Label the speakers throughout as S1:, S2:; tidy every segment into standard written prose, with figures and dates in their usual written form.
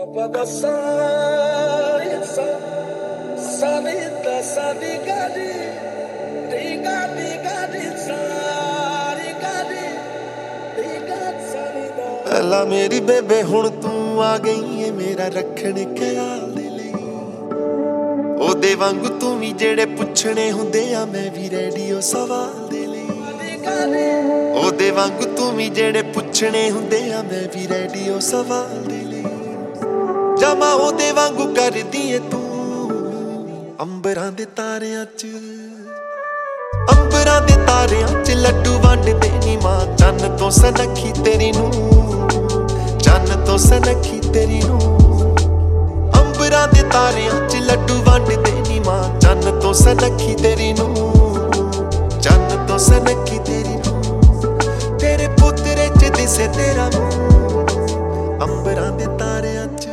S1: ਪਹਿਲਾਂ ਮੇਰੀ ਬੇਬੇ ਹੁਣ ਤੂੰ ਆ ਗਈ ਏ ਮੇਰਾ ਰੱਖਣ ਖਿਆਲ ਦੇ ਲਈ। ਉਹਦੇ ਵਾਂਗੂ ਤੂੰ ਵੀ ਜਿਹੜੇ ਪੁੱਛਣੇ ਹੁੰਦੇ ਆ ਮੈਂ ਵੀ ਰੈਡੀ ਓ ਸਵਾਲ ਦੇ ਲਈ। ਉਹਦੇ ਵਾਂਗੂ ਤੂੰ ਵੀ ਜਿਹੜੇ ਪੁੱਛਣੇ ਹੁੰਦੇ ਆ ਮੈਂ ਵੀ ਰੈਡੀ ਓ ਸਵਾਲ ਦੇ ਲਈ। ਜਮਾ ਉਹਦੇ ਵਾਂਗੂ ਕਰਦੀ ਏ ਤੂੰ ਅੰਬਰਾਂ ਦੇ ਤਾਰਿਆਂ 'ਚ, ਅੰਬਰਾਂ ਦੇ ਤਾਰਿਆਂ 'ਚ ਲੱਡੂ ਵੰਡਦੇ ਨੀ ਮਾਂ ਚੰਨ ਤੋਂ ਸਨੱਖੀ ਤੇਰੀ ਨੂੰ, ਚੰਨ ਤੋਂ ਸਨੱਖੀ ਤੇਰੀ ਨੂੰ। ਅੰਬਰਾਂ ਦੇ ਤਾਰਿਆਂ 'ਚ ਲੱਡੂ ਵੰਡਦੇ ਨੀ ਮਾਂ ਚੰਨ ਤੋਂ ਸਨੱਖੀ ਤੇਰੀ ਨੂੰ, ਚੰਨ ਤੋਂ ਸਨੱਖੀ ਤੇਰੀ ਨੂੰ। ਤੇਰੇ ਪੁੱਤਰੇ 'ਚ ਦਿਸੇ ਤੇਰਾ ਮੂੰਹ ਅੰਬਰਾਂ ਦੇ ਤਾਰਿਆਂ 'ਚ।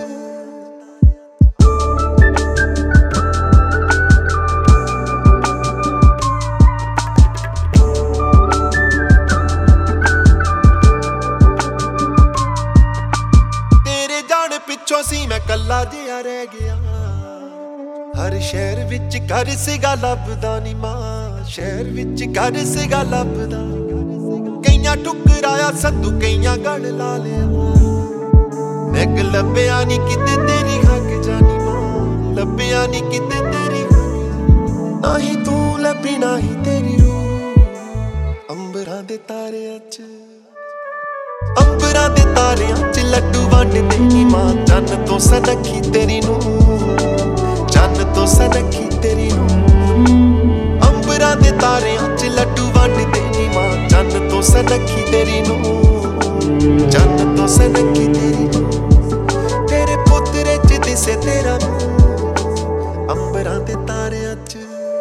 S1: ਪਿੱਛੋਂ ਸੀ ਮੈਂ ਕੱਲਾ ਜਿਹਾ ਰਹਿ ਗਿਆ, ਹਰ ਸ਼ਹਿਰ ਵਿੱਚ ਘਰ ਸੀਗਾ ਲੱਭਦਾ ਨੀ ਮਾਂ, ਸ਼ਹਿਰ ਵਿੱਚ ਘਰ ਸੀਗਾ ਲੱਭਦਾ। ਕਈਆਂ ਠੁਕਰਾਇਆ ਸੰਧੂ ਕਈਆਂ ਗੜ ਲਾ ਲਿਆ, ਮੈਗ ਲੱਭਿਆ ਨੀ ਕਿਤੇ ਤੇਰੀ ਹੱਕ ਜਾਨੀ ਮਾਂ, ਲੱਭਿਆ ਨੀ ਕਿਤੇ ਤੇਰੀ ਹੱਕ। ਨਾ ਹੀ ਤੂੰ ਲੱਭੀ ਨਾ ਹੀ ਤੇਰੀ ਰੂਹ ਅੰਬਰਾਂ ਦੇ ਤਾਰਿਆਂ 'ਚ, ਅੰਬਰਾਂ ਦੇ ਤਾਰਿਆਂ 'ਚ ਲੱਡੂ ਵੰਡਦੇ ਨੀ ਮਾਂ ਚੰਨ ਤੋਂ ਸਨੱਖੀ ਤੇਰੀ ਨੂੰ, ਚੰਨ ਤੋਂ ਸਨੱਖੀ ਤੇਰੀ ਨੂੰ। ਅੰਬਰਾਂ ਦੇ ਤਾਰਿਆਂ 'ਚ ਲੱਡੂ ਵੰਡਦੇ ਨੀ ਮਾਂ ਚੰਨ ਤੋਂ ਸਨੱਖੀ ਤੇਰੀ ਨੂੰ, ਚੰਨ ਤੋਂ ਸਨੱਖੀ ਤੇਰੀ ਨੂੰ। ਤੇਰੇ ਪੁੱਤਰੇ 'ਚ ਦਿਸੇ ਤੇਰਾ ਮੂੰਹ ਅੰਬਰਾਂ ਦੇ ਤਾਰਿਆਂ 'ਚ।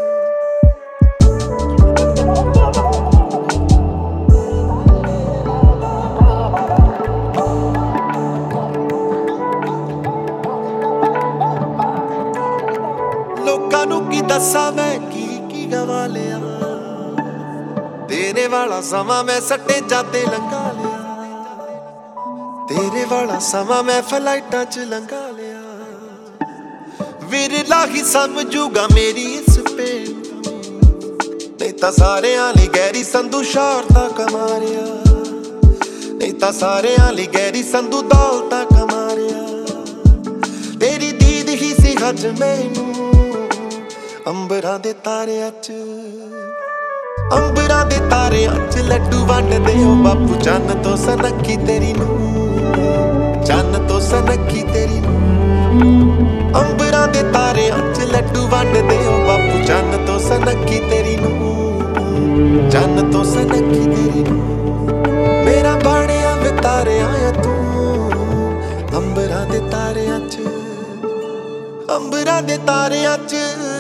S1: ਲੋਕਾਂ ਨੂੰ ਕੀ ਦੱਸਾਂ ਮੈਂ ਕੀ ਗਵਾ ਲਿਆ, ਤੇਰੇ ਵਾਲਾ ਸਮਾਂ ਮੈਂ ਸੱਟੇ ਜਾਤੇ ਲੰਘਾ ਲਿਆ, ਤੇਰੇ ਵਾਲਾ ਸਮਾਂ ਮੈਂ ਫਲਾਈਟਾਂ 'ਚ ਲੰਘਾ ਲਿਆ। ਵਿਰਲਾ ਹੀ ਸਮਝੂਗਾ ਮੇਰੀ ਇਸ ਪੇੜ, ਨਹੀਂ ਤਾਂ ਸਾਰਿਆਂ ਲਈ ਗੈਰੀ ਸੰਧੂ ਸ਼ੌਹਰਤਾਂ ਕਮਾ ਰਿਆ, ਨਹੀਂ ਤਾਂ ਸਾਰਿਆਂ ਲਈ ਗੈਰੀ ਸੰਧੂ ਦੌਲਤਾਂ ਕਮਾ ਰਿਆ। ਤੇਰੀ ਦੀਦ ਹੀ ਸੀ ਹਜ ਮੈਨੂੰ ਅੰਬਰਾਂ ਦੇ ਤਾਰਿਆਂ 'ਚ, ਅੰਬਰਾਂ ਦੇ ਤਾਰਿਆਂ 'ਚ ਲੱਡੂ ਵੰਡਦੇ ਓ ਬਾਪੂ ਚੰਨ ਤੋਂ ਸਨੱਖੀ ਤੇਰੀ ਨੂੰ, ਚੰਨ ਤੋਂ ਸਨੱਖੀ ਤੇਰੀ ਨੂੰ। ਅੰਬਰਾਂ ਦੇ ਤਾਰਿਆਂ 'ਚ ਲੱਡੂ ਵੰਡਦੇ ਓ ਬਾਪੂ ਚੰਨ ਤੋਂ ਸਨੱਖੀ ਤੇਰੀ ਨੂੰ, ਚੰਨ ਤੋਂ ਸਨੱਖੀ ਤੇਰੀ ਨੂੰ। ਮੇਰਾ ਬਣਿਆ ਵੇ ਤਾਰਿਆਂ ਆ ਤੂੰ ਅੰਬਰਾਂ ਦੇ ਤਾਰਿਆਂ 'ਚ, ਅੰਬਰਾਂ ਦੇ ਤਾਰਿਆਂ 'ਚ।